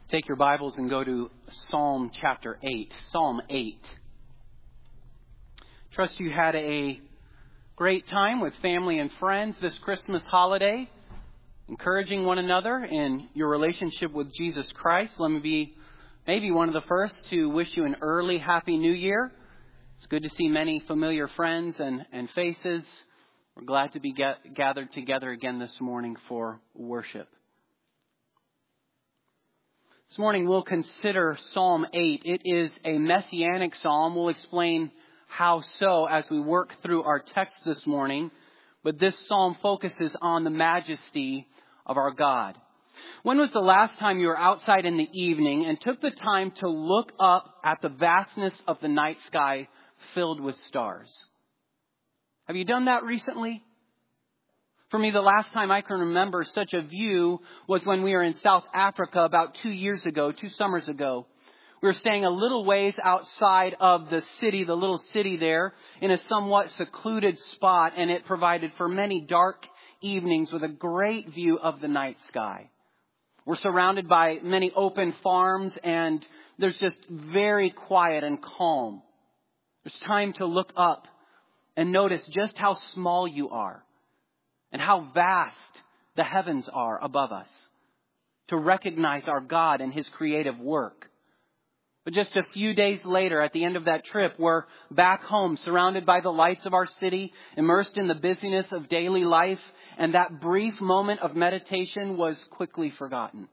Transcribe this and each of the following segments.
Take your Bibles and go to Psalm chapter 8. Psalm 8. Trust you had a great time with family and friends this Christmas holiday, encouraging one another in your relationship with Jesus Christ. Let me be maybe one of the first to wish you an early Happy New Year. It's good to see many familiar friends and faces. We're glad to be gathered together again this morning for worship. This morning we'll consider Psalm 8. It is a messianic psalm. We'll explain how so as we work through our text this morning. But this psalm focuses on the majesty of our God. When was the last time you were outside in the evening and took the time to look up at the vastness of the night sky filled with stars? Have you done that recently? For me, the last time I can remember such a view was when we were in South Africa about 2 summers ago. We were staying a little ways outside of the city, the little city there, in a somewhat secluded spot, and it provided for many dark evenings with a great view of the night sky. We're surrounded by many open farms, and there's just very quiet and calm. There's time to look up and notice just how small you are and how vast the heavens are above us, to recognize our God and His creative work. But just a few days later, at the end of that trip, we're back home, surrounded by the lights of our city, immersed in the busyness of daily life, and that brief moment of meditation was quickly forgotten.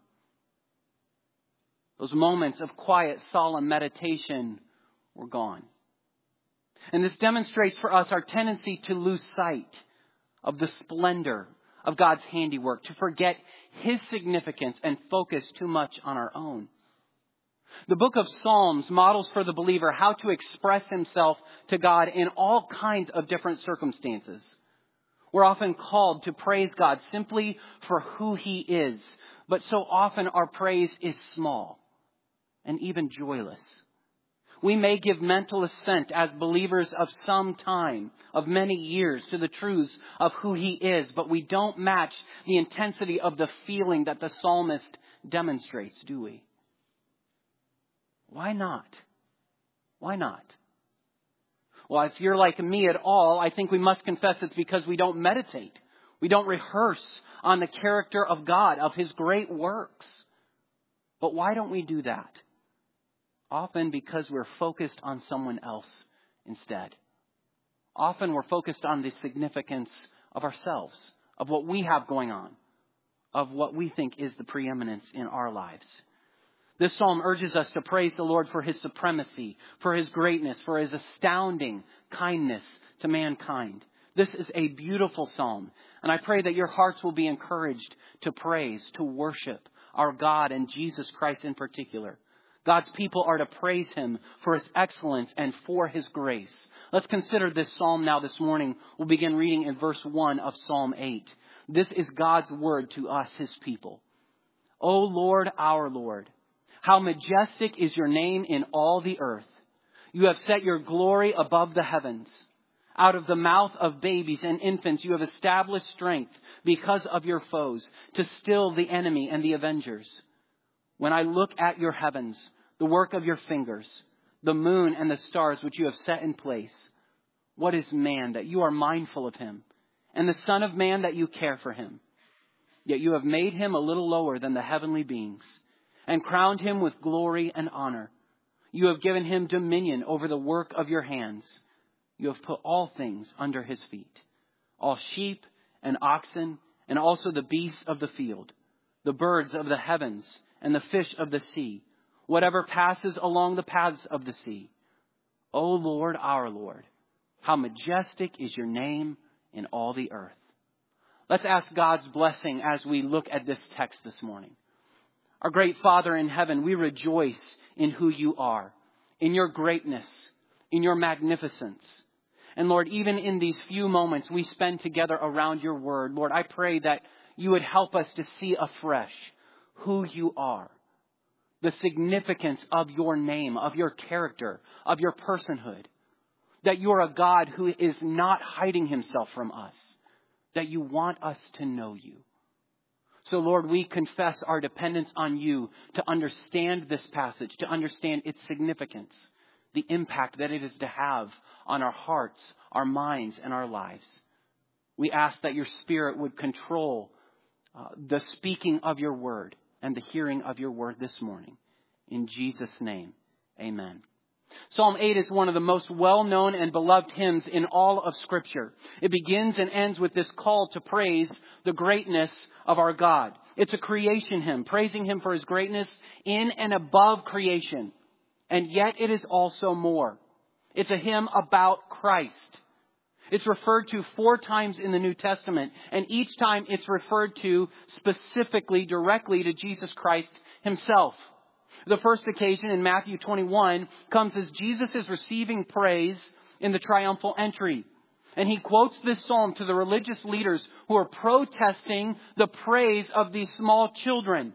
Those moments of quiet, solemn meditation were gone. And this demonstrates for us our tendency to lose sight of the splendor of God's handiwork, to forget His significance and focus too much on our own. The book of Psalms models for the believer how to express himself to God in all kinds of different circumstances. We're often called to praise God simply for who He is, but so often our praise is small and even joyless. We may give mental assent as believers of some time, of many years, to the truths of who He is, but we don't match the intensity of the feeling that the psalmist demonstrates, do we? Why not? Why not? Well, if you're like me at all, I think we must confess it's because we don't meditate. We don't rehearse on the character of God, of His great works. But why don't we do that? Often because we're focused on someone else instead. Often we're focused on the significance of ourselves, of what we have going on, of what we think is the preeminence in our lives. This psalm urges us to praise the Lord for His supremacy, for His greatness, for His astounding kindness to mankind. This is a beautiful psalm, and I pray that your hearts will be encouraged to praise, to worship our God and Jesus Christ in particular. God's people are to praise Him for His excellence and for His grace. Let's consider this psalm now this morning. We'll begin reading in verse 1 of Psalm 8. This is God's word to us, His people. O Lord, our Lord, how majestic is your name in all the earth. You have set your glory above the heavens. Out of the mouth of babies and infants you have established strength because of your foes, to still the enemy and the avengers. When I look at your heavens, the work of your fingers, the moon and the stars which you have set in place, what is man that you are mindful of him, and the son of man that you care for him? Yet you have made him a little lower than the heavenly beings, and crowned him with glory and honor. You have given him dominion over the work of your hands. You have put all things under his feet, all sheep and oxen, and also the beasts of the field, the birds of the heavens, and the fish of the sea, whatever passes along the paths of the sea. O Lord, our Lord, how majestic is your name in all the earth. Let's ask God's blessing as we look at this text this morning. Our great Father in heaven, we rejoice in who you are, in your greatness, in your magnificence. And Lord, even in these few moments we spend together around your word, Lord, I pray that you would help us to see afresh who you are, the significance of your name, of your character, of your personhood, that you're a God who is not hiding himself from us, that you want us to know you. So Lord, we confess our dependence on you to understand this passage, to understand its significance, the impact that it is to have on our hearts, our minds, and our lives. We ask that your Spirit would control the speaking of your word and the hearing of your word this morning. In Jesus' name, amen. Psalm 8 is one of the most well-known and beloved hymns in all of Scripture. It begins and ends with this call to praise the greatness of our God. It's a creation hymn, praising him for his greatness in and above creation. And yet it is also more. It's a hymn about Christ. It's referred to 4 times in the New Testament, and each time it's referred to specifically, directly to Jesus Christ himself. The first occasion in Matthew 21 comes as Jesus is receiving praise in the triumphal entry. And he quotes this psalm to the religious leaders who are protesting the praise of these small children.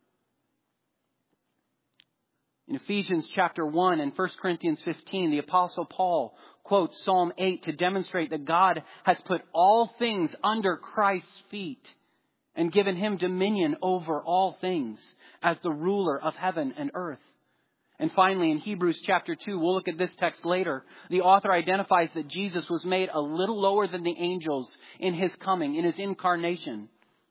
In Ephesians chapter 1 and 1 Corinthians 15, the Apostle Paul quotes Psalm 8 to demonstrate that God has put all things under Christ's feet and given him dominion over all things as the ruler of heaven and earth. And finally, in Hebrews chapter 2, we'll look at this text later. The author identifies that Jesus was made a little lower than the angels in his coming, in his incarnation.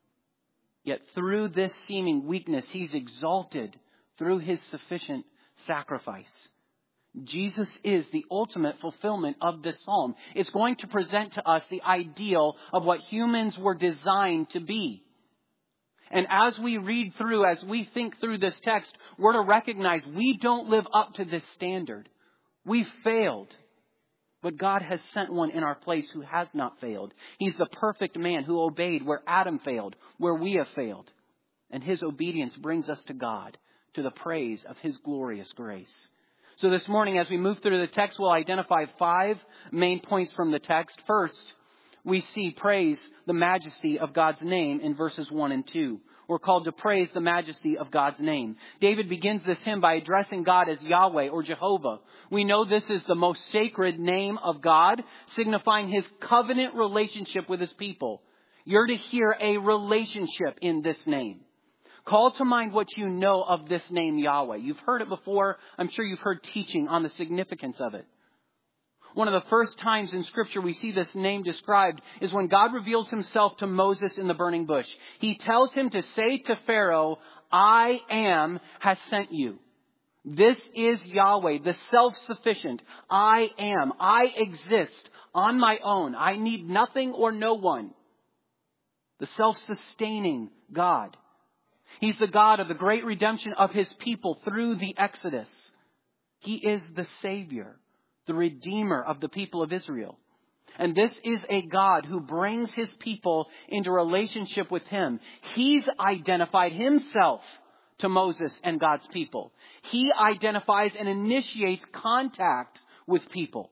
Yet through this seeming weakness, he's exalted through his sufficient sacrifice. Jesus is the ultimate fulfillment of this psalm. It's going to present to us the ideal of what humans were designed to be. And as we read through, as we think through this text, we're to recognize we don't live up to this standard. We failed. But God has sent one in our place who has not failed. He's the perfect man who obeyed where Adam failed, where we have failed. And his obedience brings us to God, to the praise of his glorious grace. So this morning, as we move through the text, we'll identify 5 main points from the text. First, we see praise the majesty of God's name in verses 1 and 2. We're called to praise the majesty of God's name. David begins this hymn by addressing God as Yahweh or Jehovah. We know this is the most sacred name of God, signifying his covenant relationship with his people. You're to hear a relationship in this name. Call to mind what you know of this name Yahweh. You've heard it before. I'm sure you've heard teaching on the significance of it. One of the first times in Scripture we see this name described is when God reveals himself to Moses in the burning bush. He tells him to say to Pharaoh, I am has sent you. This is Yahweh, the self-sufficient. I am. I exist on my own. I need nothing or no one. The self-sustaining God. He's the God of the great redemption of his people through the Exodus. He is the Savior, the Redeemer of the people of Israel. And this is a God who brings his people into relationship with him. He's identified himself to Moses and God's people. He identifies and initiates contact with people.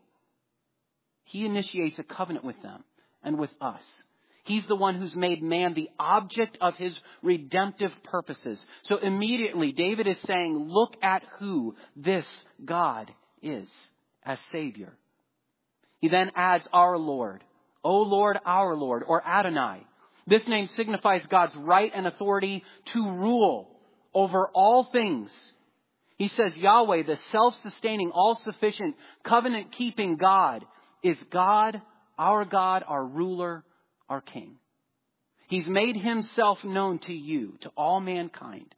He initiates a covenant with them and with us. He's the one who's made man the object of his redemptive purposes. So immediately David is saying, look at who this God is as Savior. He then adds our Lord. O Lord, our Lord, or Adonai. This name signifies God's right and authority to rule over all things. He says Yahweh, the self-sustaining, all-sufficient, covenant-keeping God, is God, our ruler, our King. He's made himself known to you, to all mankind.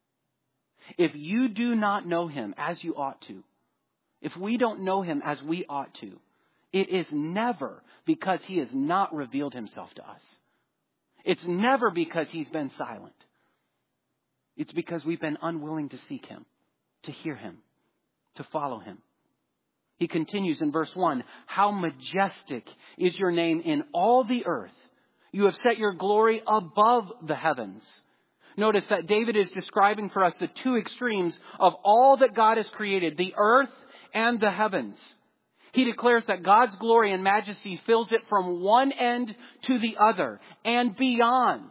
If you do not know him as you ought to, if we don't know him as we ought to, it is never because he has not revealed himself to us. It's never because he's been silent. It's because we've been unwilling to seek him, to hear him, to follow him. He continues in verse 1, how majestic is your name in all the earth. You have set your glory above the heavens. Notice that David is describing for us the 2 extremes of all that God has created, the earth and the heavens. He declares that God's glory and majesty fills it from one end to the other and beyond.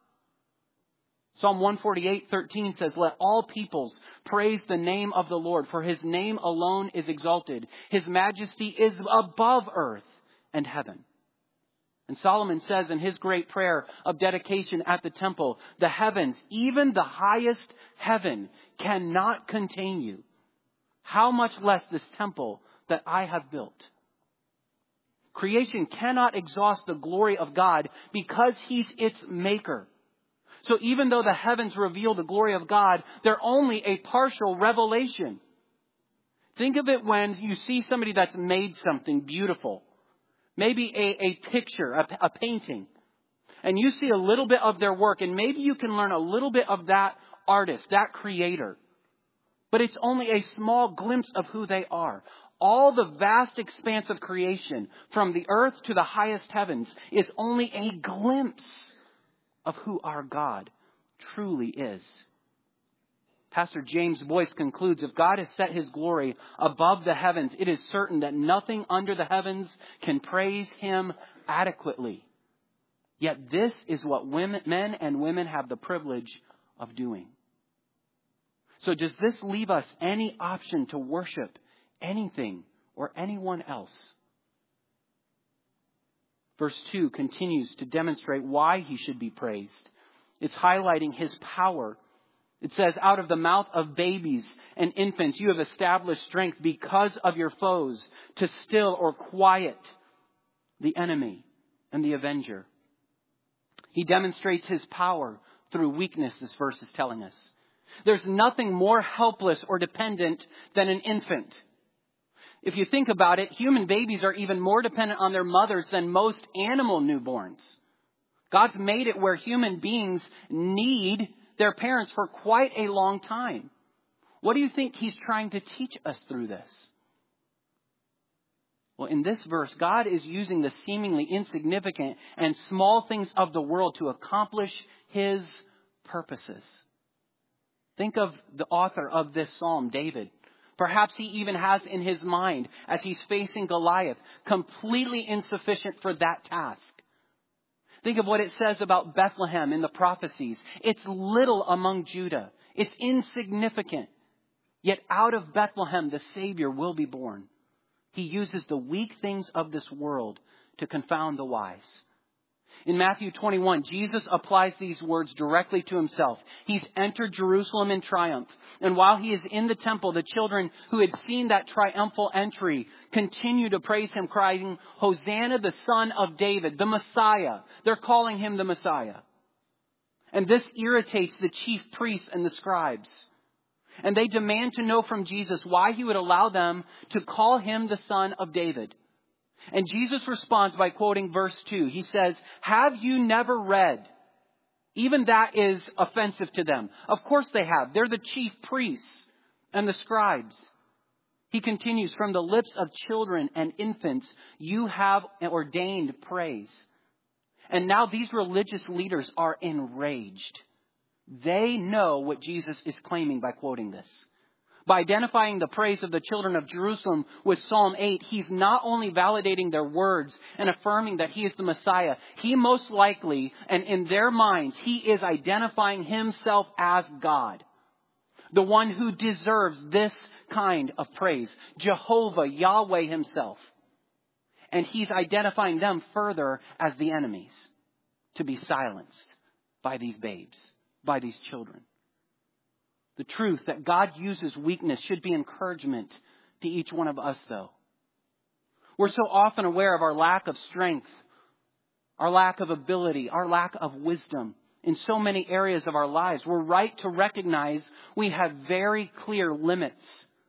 Psalm 148:13 says, let all peoples praise the name of the Lord, for his name alone is exalted. His majesty is above earth and heaven. And Solomon says in his great prayer of dedication at the temple, the heavens, even the highest heaven, cannot contain you. How much less this temple that I have built? Creation cannot exhaust the glory of God because He's its maker. So even though the heavens reveal the glory of God, they're only a partial revelation. Think of it when you see somebody that's made something beautiful. Maybe a picture, a painting. And you see a little bit of their work, and maybe you can learn a little bit of that artist, that creator. But it's only a small glimpse of who they are. All the vast expanse of creation, from the earth to the highest heavens, is only a glimpse of who our God truly is. Pastor James Boyce concludes, if God has set His glory above the heavens, it is certain that nothing under the heavens can praise Him adequately. Yet this is what men and women have the privilege of doing. So does this leave us any option to worship anything or anyone else? Verse 2 continues to demonstrate why He should be praised. It's highlighting His power. It says, out of the mouth of babies and infants you have established strength because of your foes, to still or quiet the enemy and the avenger. He demonstrates His power through weakness, this verse is telling us. There's nothing more helpless or dependent than an infant. If you think about it, human babies are even more dependent on their mothers than most animal newborns. God's made it where human beings need their parents for quite a long time. What do you think He's trying to teach us through this? Well, in this verse, God is using the seemingly insignificant and small things of the world to accomplish His purposes. Think of the author of this psalm, David. Perhaps he even has in his mind, as he's facing Goliath, completely insufficient for that task. Think of what it says about Bethlehem in the prophecies. It's little among Judah. It's insignificant. Yet out of Bethlehem, the Savior will be born. He uses the weak things of this world to confound the wise. In Matthew 21, Jesus applies these words directly to Himself. He's entered Jerusalem in triumph. And while He is in the temple, the children who had seen that triumphal entry continue to praise Him, crying, Hosanna, the Son of David, the Messiah. They're calling Him the Messiah. And this irritates the chief priests and the scribes. And they demand to know from Jesus why He would allow them to call Him the Son of David. And Jesus responds by quoting verse 2. He says, have you never read? Even that is offensive to them. Of course they have. They're the chief priests and the scribes. He continues, from the lips of children and infants, you have ordained praise. And now these religious leaders are enraged. They know what Jesus is claiming by quoting this. By identifying the praise of the children of Jerusalem with Psalm 8, He's not only validating their words and affirming that He is the Messiah. He most likely, and in their minds, He is identifying Himself as God. The one who deserves this kind of praise. Jehovah, Yahweh Himself. And He's identifying them further as the enemies to be silenced by these babes, by these children. The truth that God uses weakness should be encouragement to each one of us, though. We're so often aware of our lack of strength, our lack of ability, our lack of wisdom in so many areas of our lives. We're right to recognize we have very clear limits.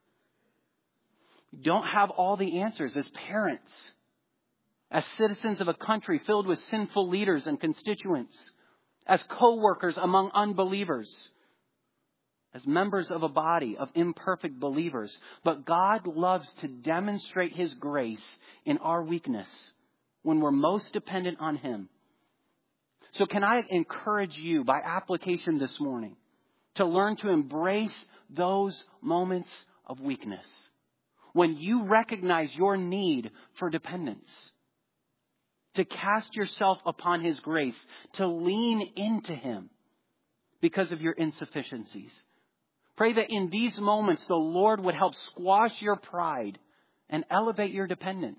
We don't have all the answers as parents, as citizens of a country filled with sinful leaders and constituents, as co-workers among unbelievers, as members of a body of imperfect believers. But God loves to demonstrate His grace in our weakness when we're most dependent on Him. So can I encourage you by application this morning to learn to embrace those moments of weakness when you recognize your need for dependence, to cast yourself upon His grace, to lean into Him because of your insufficiencies. Pray that in these moments, the Lord would help squash your pride and elevate your dependence.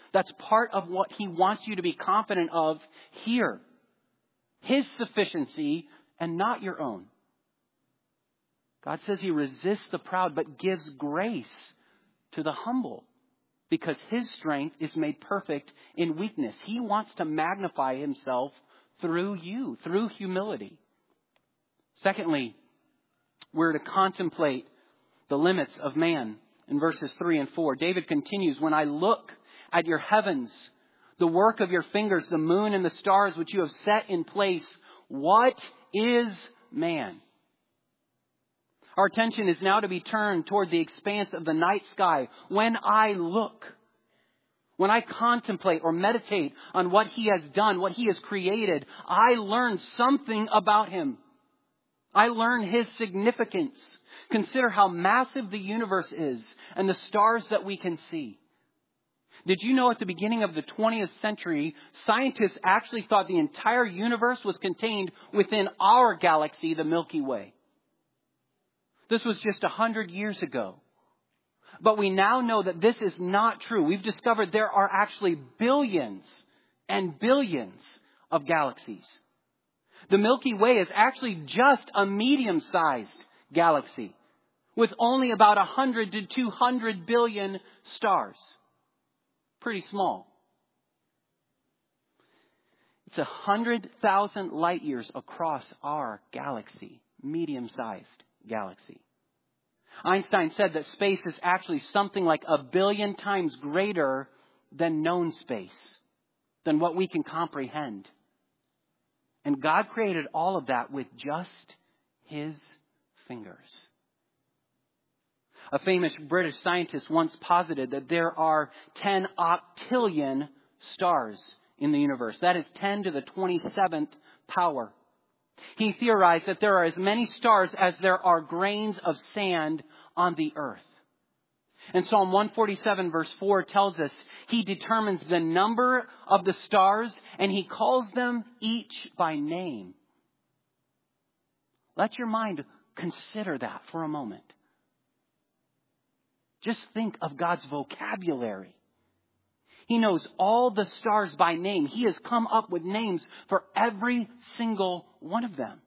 That's part of what he wants you to be confident of here. His sufficiency and not your own. God says he resists the proud but gives grace to the humble because his strength is made perfect in weakness. He wants to magnify himself through you, through humility. Secondly, we're to contemplate the limits of man in verses 3 and 4. David continues, when I look at your heavens, the work of your fingers, the moon and the stars which you have set in place, what is man? Our attention is now to be turned toward the expanse of the night sky. When I look, when I contemplate or meditate on what he has done, what he has created, I learn something about him. I learn his significance. Consider how massive the universe is and the stars that we can see. Did you know at the beginning of the 20th century, scientists actually thought the entire universe was contained within our galaxy, the Milky Way? This was just 100 years ago. But we now know that this is not true. We've discovered there are actually billions and billions of galaxies. The Milky Way is actually just a medium-sized galaxy with only about 100 to 200 billion stars. Pretty small. It's 100,000 light years across our galaxy, medium-sized galaxy. Einstein said that space is actually something like 1 billion times greater than known space, than what we can comprehend. And God created all of that with just his fingers. A famous British scientist once posited that there are 10 octillion stars in the universe. That is 10 to the 27th power. He theorized that there are as many stars as there are grains of sand on the earth. And Psalm 147 verse 4 tells us he determines the number of the stars and he calls them each by name. Let your mind consider that for a moment. Just think of God's vocabulary. He knows all the stars by name. He has come up with names for every single one of them.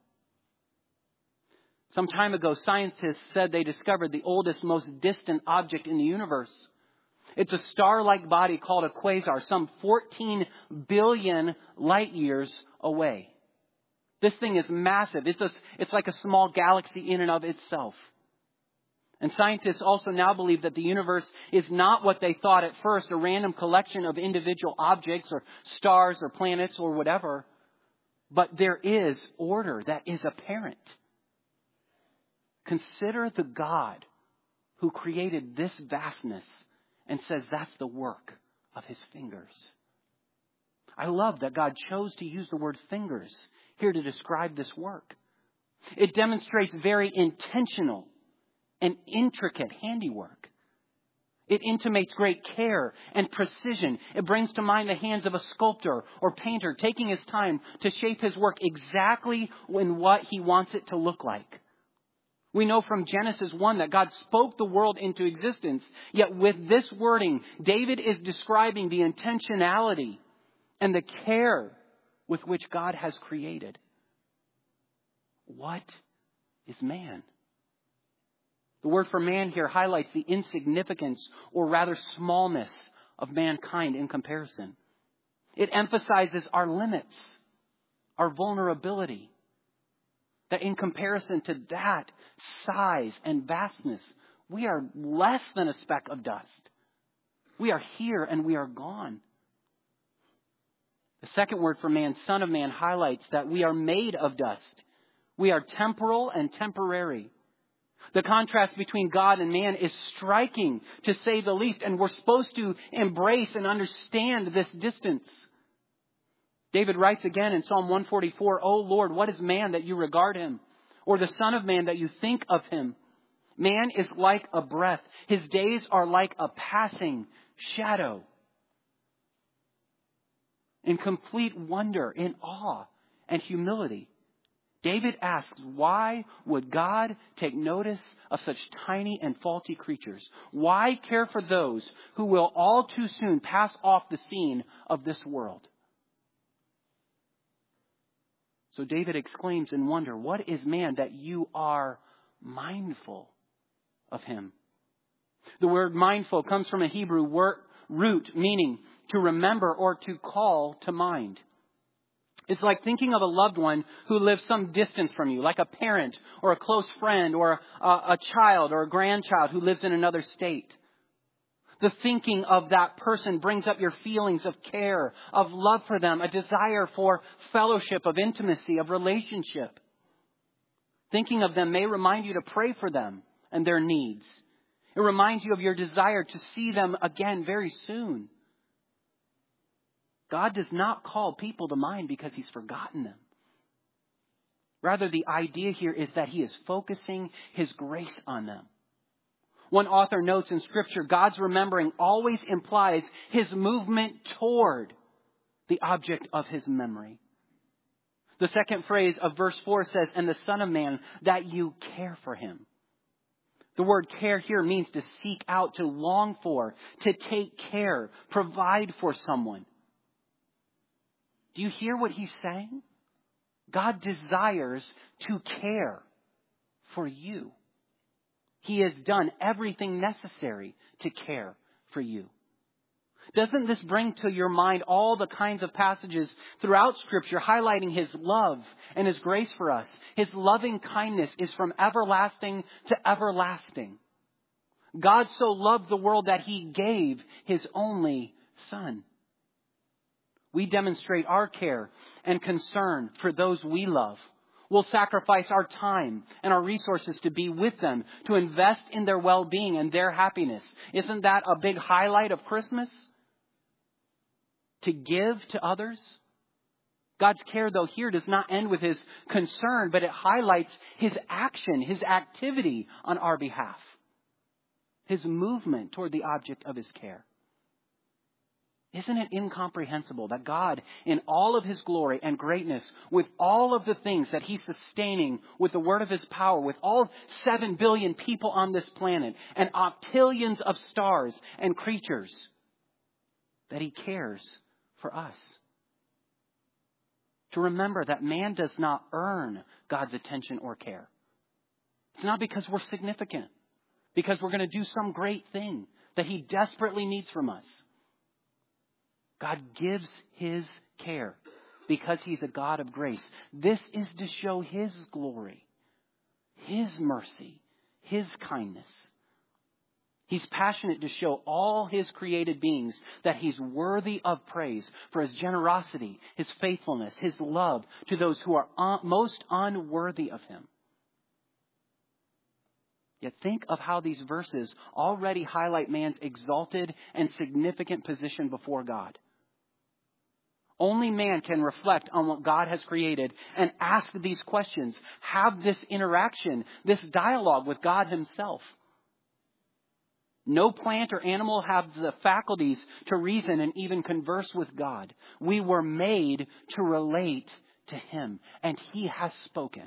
Some time ago, scientists said they discovered the oldest, most distant object in the universe. It's a star-like body called a quasar, some 14 billion light years away. This thing is massive. It's like a small galaxy in and of itself. And scientists also now believe that the universe is not what they thought at first, a random collection of individual objects or stars or planets or whatever. But there is order that is apparent. Consider the God who created this vastness and says that's the work of his fingers. I love that God chose to use the word fingers here to describe this work. It demonstrates very intentional and intricate handiwork. It intimates great care and precision. It brings to mind the hands of a sculptor or painter taking his time to shape his work exactly in what he wants it to look like. We know from Genesis 1 that God spoke the world into existence. Yet with this wording, David is describing the intentionality and the care with which God has created. What is man? The word for man here highlights the insignificance or rather smallness of mankind in comparison. It emphasizes our limits, our vulnerability. That in comparison to that size and vastness, we are less than a speck of dust. We are here and we are gone. The second word for man, son of man, highlights that we are made of dust. We are temporal and temporary. The contrast between God and man is striking, to say the least, and we're supposed to embrace and understand this distance. David writes again in Psalm 144, "O Lord, what is man that you regard him? Or the son of man that you think of him? Man is like a breath. His days are like a passing shadow." In complete wonder, in awe and humility, David asks, why would God take notice of such tiny and faulty creatures? Why care for those who will all too soon pass off the scene of this world? So David exclaims in wonder, what is man that you are mindful of him? The word mindful comes from a Hebrew root meaning to remember or to call to mind. It's like thinking of a loved one who lives some distance from you, like a parent or a close friend or a child or a grandchild who lives in another state. The thinking of that person brings up your feelings of care, of love for them, a desire for fellowship, of intimacy, of relationship. Thinking of them may remind you to pray for them and their needs. It reminds you of your desire to see them again very soon. God does not call people to mind because he's forgotten them. Rather, the idea here is that he is focusing his grace on them. One author notes in Scripture, God's remembering always implies his movement toward the object of his memory. The second phrase of verse 4 says, and the Son of Man, that you care for him. The word care here means to seek out, to long for, to take care, provide for someone. Do you hear what he's saying? God desires to care for you. He has done everything necessary to care for you. Doesn't this bring to your mind all the kinds of passages throughout Scripture highlighting his love and his grace for us? His loving kindness is from everlasting to everlasting. God so loved the world that he gave his only Son. We demonstrate our care and concern for those we love. We'll sacrifice our time and our resources to be with them, to invest in their well-being and their happiness. Isn't that a big highlight of Christmas? To give to others? God's care, though, here does not end with his concern, but it highlights his action, his activity on our behalf. His movement toward the object of his care. Isn't it incomprehensible that God, in all of his glory and greatness, with all of the things that he's sustaining with the word of his power, with all 7 billion people on this planet and octillions of stars and creatures, that he cares for us? To remember that man does not earn God's attention or care. It's not because we're significant, because we're going to do some great thing that he desperately needs from us. God gives his care because he's a God of grace. This is to show his glory, his mercy, his kindness. He's passionate to show all his created beings that he's worthy of praise for his generosity, his faithfulness, his love to those who are most unworthy of him. Yet think of how these verses already highlight man's exalted and significant position before God. Only man can reflect on what God has created and ask these questions, have this interaction, this dialogue with God himself. No plant or animal have the faculties to reason and even converse with God. We were made to relate to him, and he has spoken.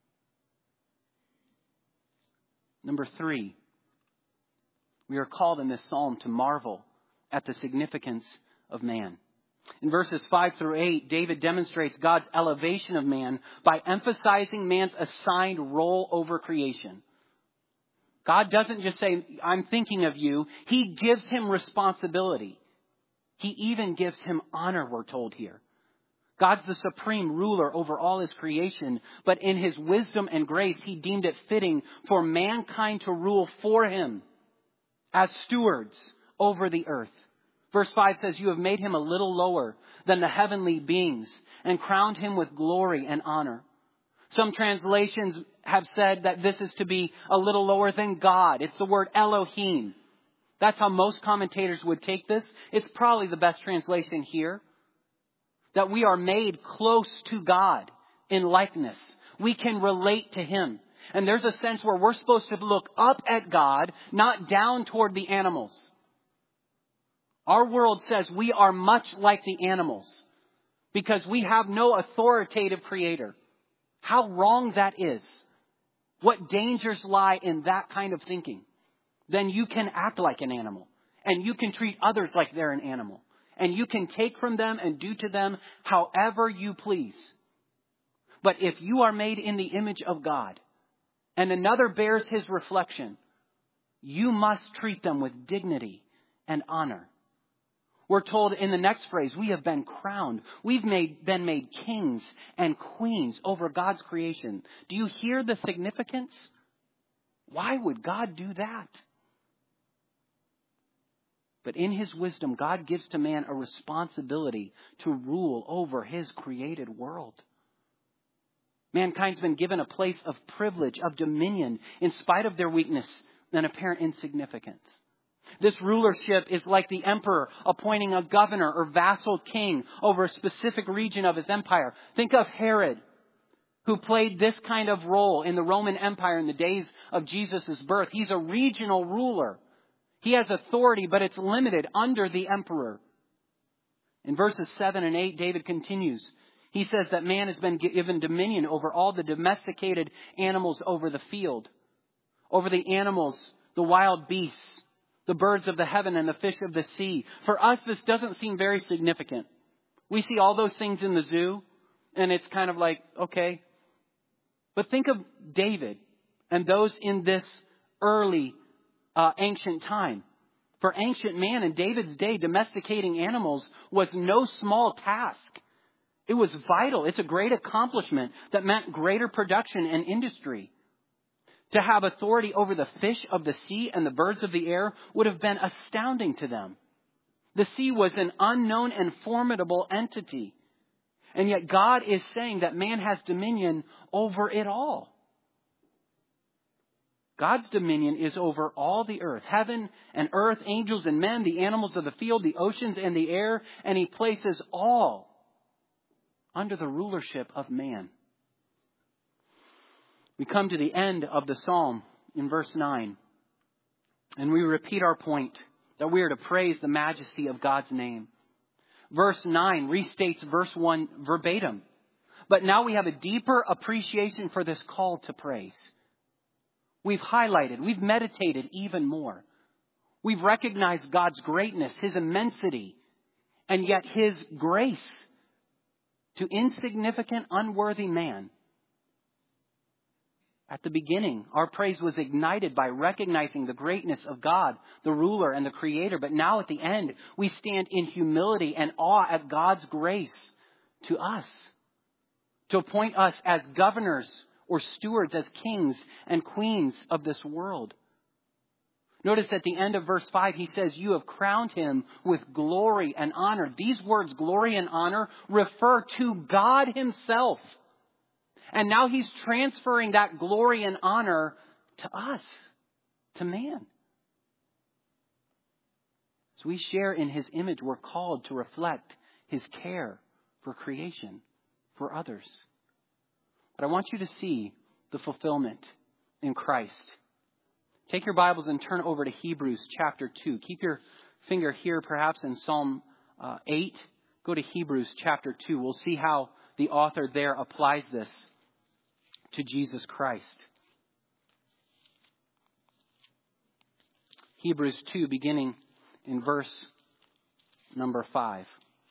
Number 3, we are called in this psalm to marvel at the significance of man. In verses 5 through 8, David demonstrates God's elevation of man by emphasizing man's assigned role over creation. God doesn't just say, I'm thinking of you. He gives him responsibility. He even gives him honor, we're told here. God's the supreme ruler over all his creation, but in his wisdom and grace, he deemed it fitting for mankind to rule for him as stewards over the earth. Verse 5 says, you have made him a little lower than the heavenly beings and crowned him with glory and honor. Some translations have said that this is to be a little lower than God. It's the word Elohim. That's how most commentators would take this. It's probably the best translation here. That we are made close to God in likeness. We can relate to him. And there's a sense where we're supposed to look up at God, not down toward the animals. Our world says we are much like the animals because we have no authoritative creator. how wrong that is, what dangers lie in that kind of thinking, then you can act like an animal. And you can treat others like they're an animal. And you can take from them and do to them however you please. But if you are made in the image of God, and another bears his reflection, you must treat them with dignity and honor. We're told in the next phrase, we have been crowned. We've been made kings and queens over God's creation. Do you hear the significance? Why would God do that? But in his wisdom, God gives to man a responsibility to rule over his created world. Mankind's been given a place of privilege, of dominion, in spite of their weakness and apparent insignificance. This rulership is like the emperor appointing a governor or vassal king over a specific region of his empire. Think of Herod, who played this kind of role in the Roman Empire in the days of Jesus' birth. He's a regional ruler. He has authority, but it's limited under the emperor. In verses 7 and 8, David continues. He says that man has been given dominion over all the domesticated animals over the field, over the animals, the wild beasts, the birds of the heaven and the fish of the sea. For us, this doesn't seem very significant. We see all those things in the zoo, and it's kind of like, okay. But think of David and those in this early ancient time. For ancient man in David's day, domesticating animals was no small task. It was vital. It's a great accomplishment that meant greater production and industry. To have authority over the fish of the sea and the birds of the air would have been astounding to them. The sea was an unknown and formidable entity. And yet God is saying that man has dominion over it all. God's dominion is over all the earth, heaven and earth, angels and men, the animals of the field, the oceans and the air, and he places all under the rulership of man. We come to the end of the psalm in verse 9, and we repeat our point that we are to praise the majesty of God's name. Verse 9 restates verse 1 verbatim, but now we have a deeper appreciation for this call to praise. We've highlighted, we've meditated even more. We've recognized God's greatness, his immensity, and yet his grace to insignificant, unworthy man. At the beginning, our praise was ignited by recognizing the greatness of God, the ruler and the creator. But now at the end, we stand in humility and awe at God's grace to us, to appoint us as governors or stewards, as kings and queens of this world. Notice at the end of verse 5, he says, you have crowned him with glory and honor. These words, glory and honor, refer to God himself. And now he's transferring that glory and honor to us, to man. As we share in his image, we're called to reflect his care for creation, for others. But I want you to see the fulfillment in Christ. Take your Bibles and turn over to Hebrews chapter 2. Keep your finger here perhaps in Psalm 8. Go to Hebrews chapter 2. We'll see how the author there applies this to Jesus Christ. Hebrews 2, beginning in verse number 5.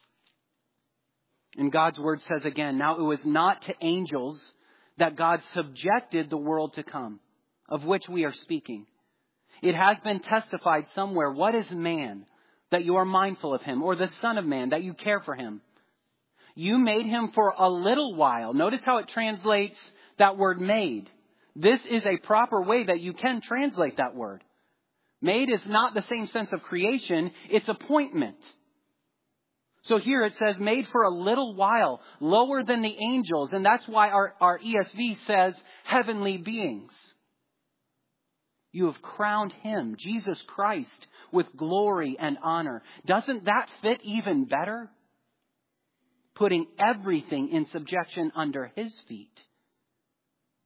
And God's word says again, now it was not to angels that God subjected the world to come, of which we are speaking. It has been testified somewhere, what is man that you are mindful of him, or the son of man that you care for him? You made him for a little while. Notice how it translates that word made. This is a proper way that you can translate that word. Made is not the same sense of creation, it's appointment. So here it says made for a little while, lower than the angels. And that's why our ESV says heavenly beings. You have crowned him, Jesus Christ, with glory and honor. Doesn't that fit even better? Putting everything in subjection under his feet.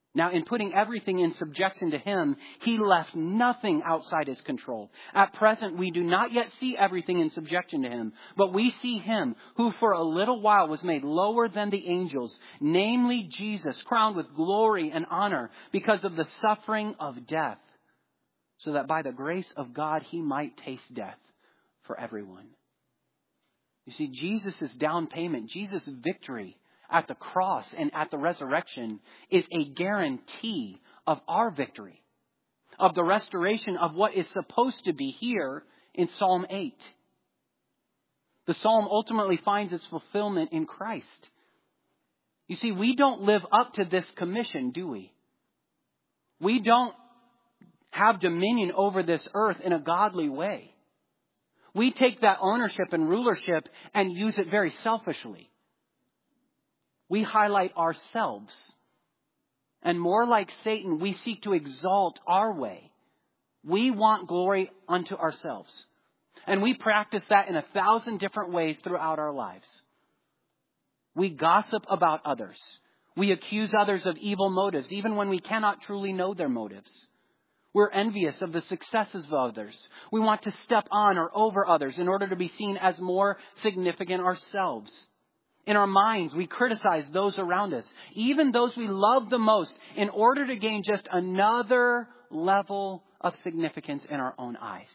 Now, in putting everything in subjection to him, he left nothing outside his control. At present, we do not yet see everything in subjection to him, but we see him who for a little while was made lower than the angels, namely Jesus, crowned with glory and honor because of the suffering of death, so that by the grace of God he might taste death for everyone. You see, Jesus' down payment, Jesus' victory at the cross and at the resurrection is a guarantee of our victory, of the restoration of what is supposed to be here in Psalm 8. The psalm ultimately finds its fulfillment in Christ. You see, we don't live up to this commission, do we? We don't have dominion over this earth in a godly way. We take that ownership and rulership and use it very selfishly. We highlight ourselves. And more like Satan, we seek to exalt our way. We want glory unto ourselves. And we practice that in 1,000 different ways throughout our lives. We gossip about others. We accuse others of evil motives, even when we cannot truly know their motives. We're envious of the successes of others. We want to step on or over others in order to be seen as more significant ourselves. In our minds, we criticize those around us, even those we love the most, in order to gain just another level of significance in our own eyes.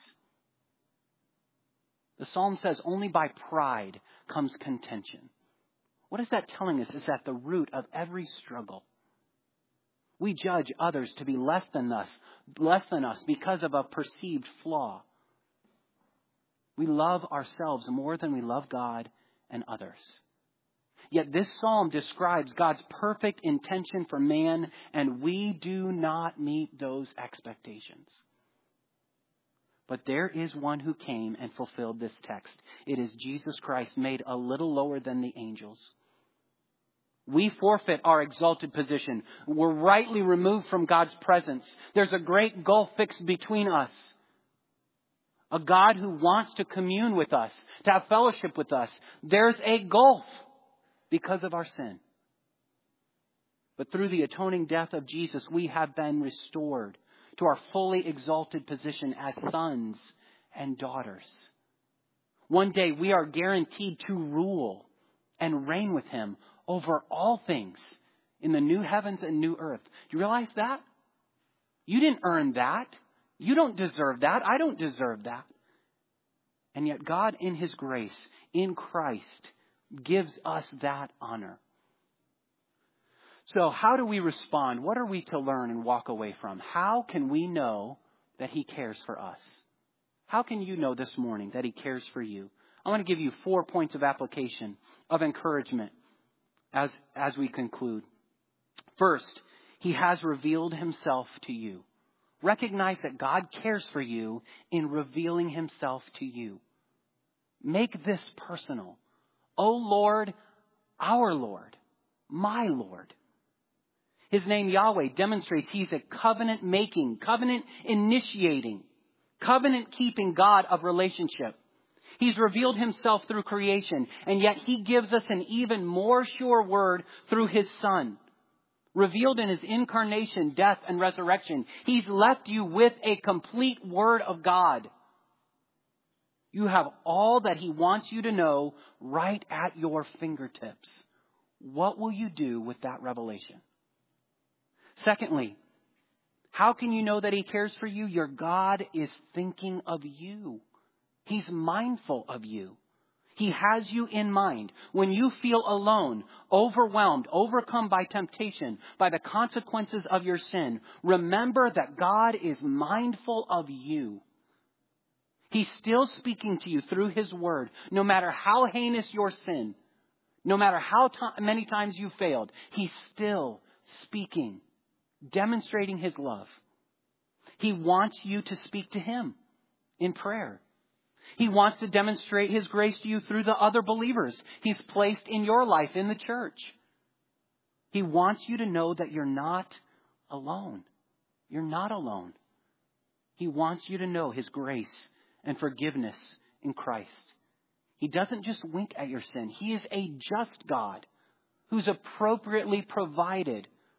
The psalm says only by pride comes contention. What is that telling us is at the root of every struggle. We judge others to be less than us because of a perceived flaw. We love ourselves more than we love God and others. Yet this psalm describes God's perfect intention for man, and we do not meet those expectations. But there is one who came and fulfilled this text. It is Jesus Christ, made a little lower than the angels. We forfeit our exalted position. We're rightly removed from God's presence. There's a great gulf fixed between us. A God who wants to commune with us, to have fellowship with us. There's a gulf because of our sin. But through the atoning death of Jesus, we have been restored to our fully exalted position as sons and daughters. One day we are guaranteed to rule and reign with him over all things in the new heavens and new earth. Do you realize that? You didn't earn that. You don't deserve that. I don't deserve that. And yet God, in his grace, in Christ, gives us that honor. So how do we respond? What are we to learn and walk away from? How can we know that he cares for us? How can you know this morning that he cares for you? I want to give you 4 points of application, of encouragement as we conclude. First, he has revealed himself to you. Recognize that God cares for you in revealing himself to you. Make this personal. O Lord, our Lord, my Lord. His name Yahweh demonstrates he's a covenant-making, covenant-initiating, covenant-keeping God of relationship. He's revealed himself through creation, and yet he gives us an even more sure word through his Son. Revealed in his incarnation, death, and resurrection, he's left you with a complete word of God. You have all that he wants you to know right at your fingertips. What will you do with that revelation? Secondly, how can you know that he cares for you? Your God is thinking of you. He's mindful of you. He has you in mind. When you feel alone, overwhelmed, overcome by temptation, by the consequences of your sin, remember that God is mindful of you. He's still speaking to you through his word, no matter how heinous your sin, no matter how many times you failed. He's still speaking, demonstrating his love. He wants you to speak to him in prayer. He wants to demonstrate his grace to you through the other believers he's placed in your life in the church. He wants you to know that you're not alone. You're not alone. He wants you to know his grace and forgiveness in Christ. He doesn't just wink at your sin. He is a just God who's appropriately provided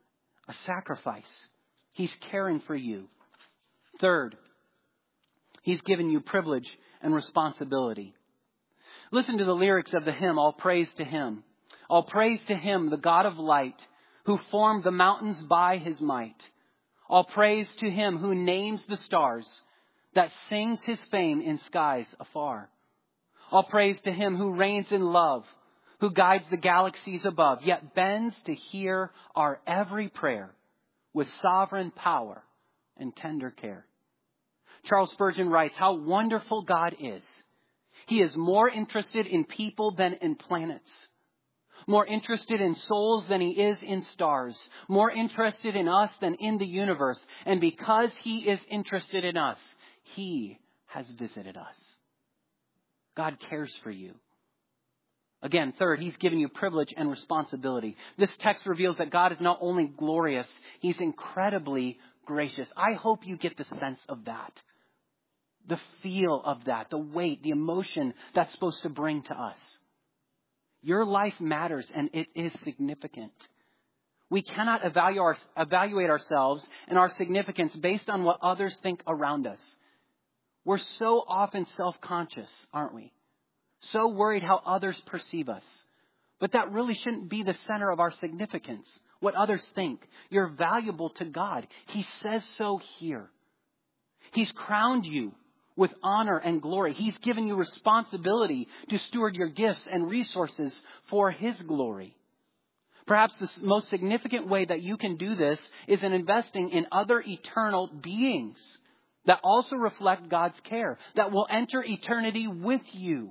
a sacrifice. He's caring for you. Third, He's given you privilege and responsibility. Listen to the lyrics of the hymn, All Praise to Him. All praise to Him, the God of light, who formed the mountains by His might. All praise to Him who names the stars, that sings His fame in skies afar. All praise to Him who reigns in love, who guides the galaxies above, yet bends to hear our every prayer with sovereign power and tender care. Charles Spurgeon writes, how wonderful God is. He is more interested in people than in planets, more interested in souls than He is in stars, more interested in us than in the universe. And because He is interested in us, He has visited us. God cares for you. Again, third, He's given you privilege and responsibility. This text reveals that God is not only glorious, He's incredibly gracious. I hope you get the sense of that. The feel of that, the weight, the emotion that's supposed to bring to us. Your life matters and it is significant. We cannot evaluate ourselves and our significance based on what others think around us. We're so often self-conscious, aren't we? So worried how others perceive us. But that really shouldn't be the center of our significance, what others think. You're valuable to God. He says so here. He's crowned you with honor and glory. He's given you responsibility to steward your gifts and resources for His glory. Perhaps the most significant way that you can do this is in investing in other eternal beings that also reflect God's care, that will enter eternity with you.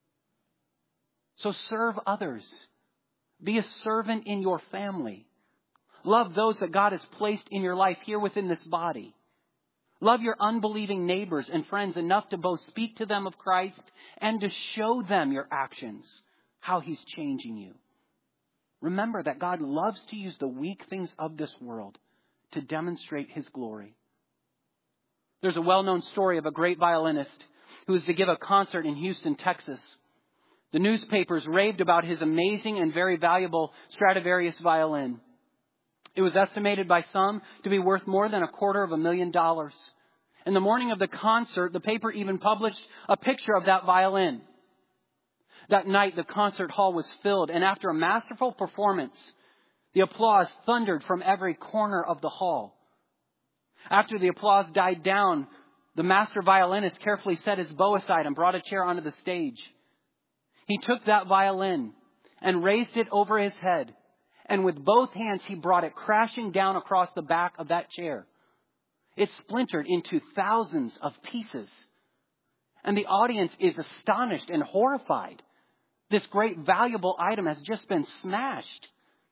So serve others. Be a servant in your family. Love those that God has placed in your life here within this body. Love your unbelieving neighbors and friends enough to both speak to them of Christ and to show them your actions, how He's changing you. Remember that God loves to use the weak things of this world to demonstrate His glory. There's a well-known story of a great violinist who was to give a concert in Houston, Texas. The newspapers raved about his amazing and very valuable Stradivarius violin. It was estimated by some to be worth more than $250,000. In the morning of the concert, the paper even published a picture of that violin. That night, the concert hall was filled, and after a masterful performance, the applause thundered from every corner of the hall. After the applause died down, the master violinist carefully set his bow aside and brought a chair onto the stage. He took that violin and raised it over his head. And with both hands, he brought it crashing down across the back of that chair. It splintered into thousands of pieces. And the audience is astonished and horrified. This great valuable item has just been smashed.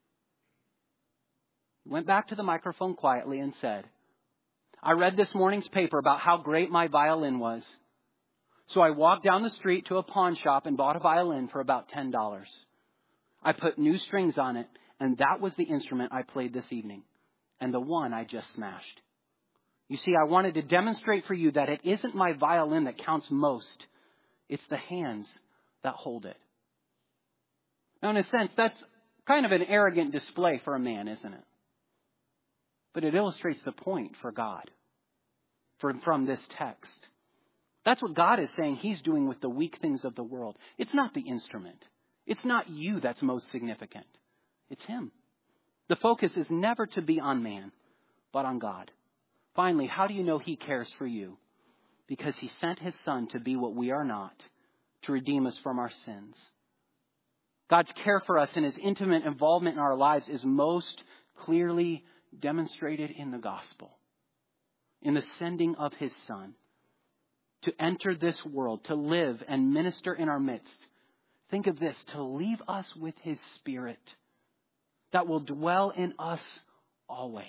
He went back to the microphone quietly and said, I read this morning's paper about how great my violin was. So I walked down the street to a pawn shop and bought a violin for about $10. I put new strings on it, and that was the instrument I played this evening, and the one I just smashed. You see, I wanted to demonstrate for you that it isn't my violin that counts most. It's the hands that hold it. Now, in a sense, that's kind of an arrogant display for a man, isn't it? But it illustrates the point for God from this text. That's what God is saying He's doing with the weak things of the world. It's not the instrument. It's not you that's most significant. It's Him. The focus is never to be on man, but on God. Finally, how do you know He cares for you? Because He sent His Son to be what we are not, to redeem us from our sins. God's care for us and His intimate involvement in our lives is most clearly demonstrated in the gospel, in the sending of His Son to enter this world, to live and minister in our midst. Think of this, to leave us with His Spirit that will dwell in us always.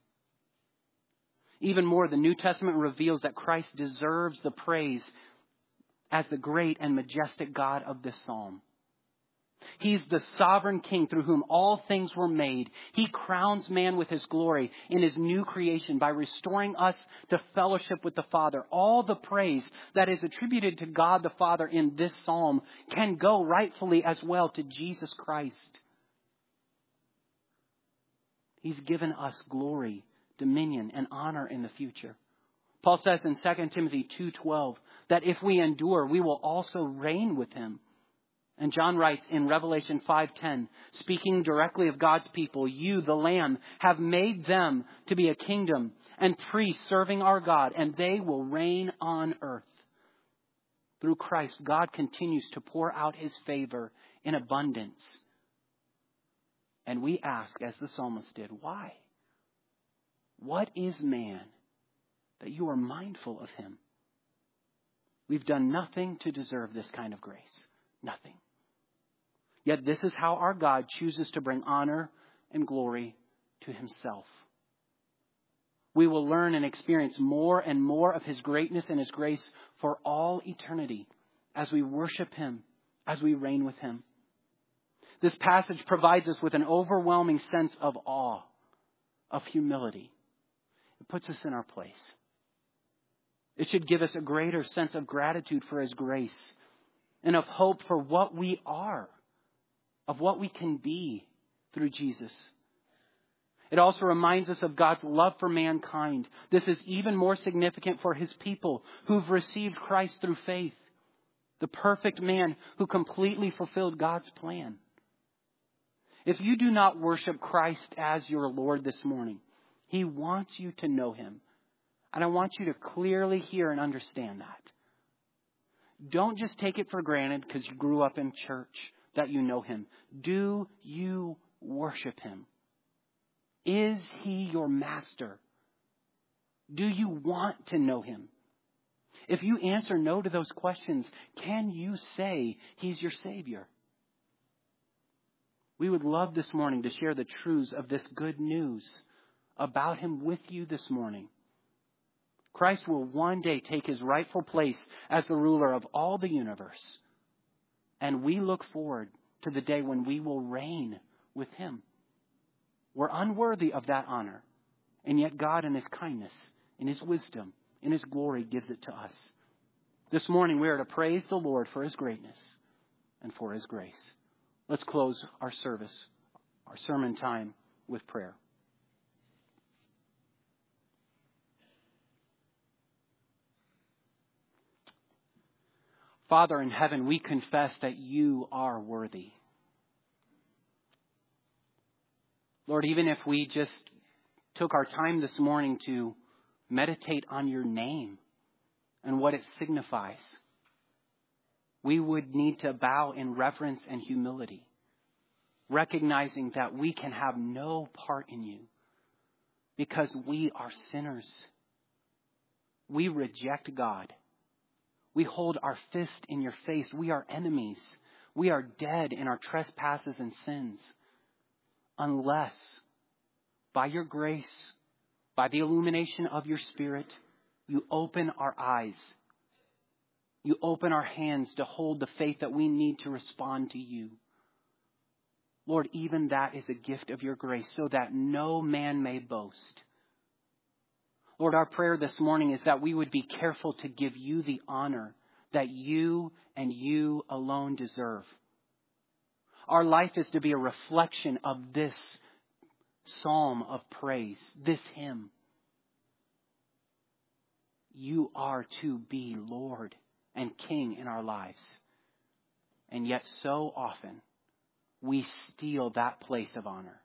Even more, the New Testament reveals that Christ deserves the praise as the great and majestic God of this psalm. He's the sovereign King through whom all things were made. He crowns man with His glory in His new creation by restoring us to fellowship with the Father. All the praise that is attributed to God the Father in this psalm can go rightfully as well to Jesus Christ. He's given us glory, dominion, and honor in the future. Paul says in 2 Timothy 2:12 that if we endure, we will also reign with him. And John writes in Revelation 5:10, speaking directly of God's people, you, the Lamb, have made them to be a kingdom and priests serving our God, and they will reign on earth. Through Christ, God continues to pour out his favor in abundance. And we ask, as the psalmist did, why? What is man that you are mindful of him? We've done nothing to deserve this kind of grace. Nothing. Yet this is how our God chooses to bring honor and glory to himself. We will learn and experience more and more of his greatness and his grace for all eternity as we worship him, as we reign with him. This passage provides us with an overwhelming sense of awe, of humility. It puts us in our place. It should give us a greater sense of gratitude for his grace and of hope for what we are, of what we can be through Jesus. It also reminds us of God's love for mankind. This is even more significant for his people who've received Christ through faith, the perfect man who completely fulfilled God's plan. If you do not worship Christ as your Lord this morning, he wants you to know him. And I want you to clearly hear and understand that. Don't just take it for granted because you grew up in church that you know him. Do you worship him? Is he your master? Do you want to know him? If you answer no to those questions, can you say he's your Savior? We would love this morning to share the truths of this good news about him with you this morning. Christ will one day take his rightful place as the ruler of all the universe. And we look forward to the day when we will reign with him. We're unworthy of that honor. And yet God in his kindness, in his wisdom, in his glory gives it to us. This morning we are to praise the Lord for his greatness and for his grace. Let's close our service, our sermon time, with prayer. Father in heaven, we confess that you are worthy. Lord, even if we just took our time this morning to meditate on your name and what it signifies, we would need to bow in reverence and humility, recognizing that we can have no part in you because we are sinners. We reject God. We hold our fist in your face. We are enemies. We are dead in our trespasses and sins. Unless, by your grace, by the illumination of your Spirit, you open our eyes. You open our hands to hold the faith that we need to respond to you. Lord, even that is a gift of your grace so that no man may boast. Lord, our prayer this morning is that we would be careful to give you the honor that you and you alone deserve. Our life is to be a reflection of this psalm of praise, this hymn. You are to be Lord and King in our lives. And yet so often we steal that place of honor.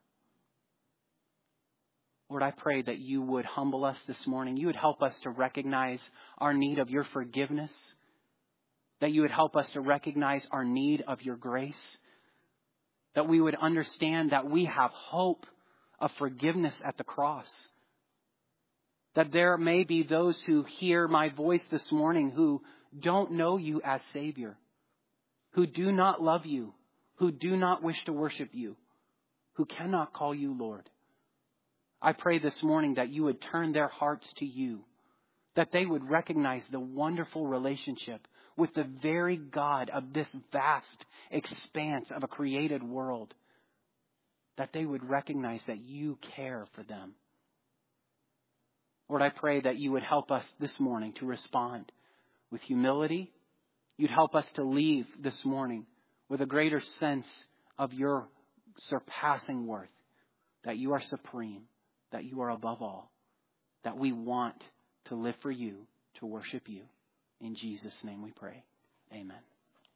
Lord, I pray that you would humble us this morning. You would help us to recognize our need of your forgiveness. That you would help us to recognize our need of your grace. That we would understand that we have hope of forgiveness at the cross. That there may be those who hear my voice this morning who don't know you as Savior. Who do not love you. Who do not wish to worship you. Who cannot call you Lord. I pray this morning that you would turn their hearts to you, that they would recognize the wonderful relationship with the very God of this vast expanse of a created world, that they would recognize that you care for them. Lord, I pray that you would help us this morning to respond with humility. You'd help us to leave this morning with a greater sense of your surpassing worth. that you are supreme, that you are above all, that we want to live for you, to worship you. In Jesus' name we pray. Amen.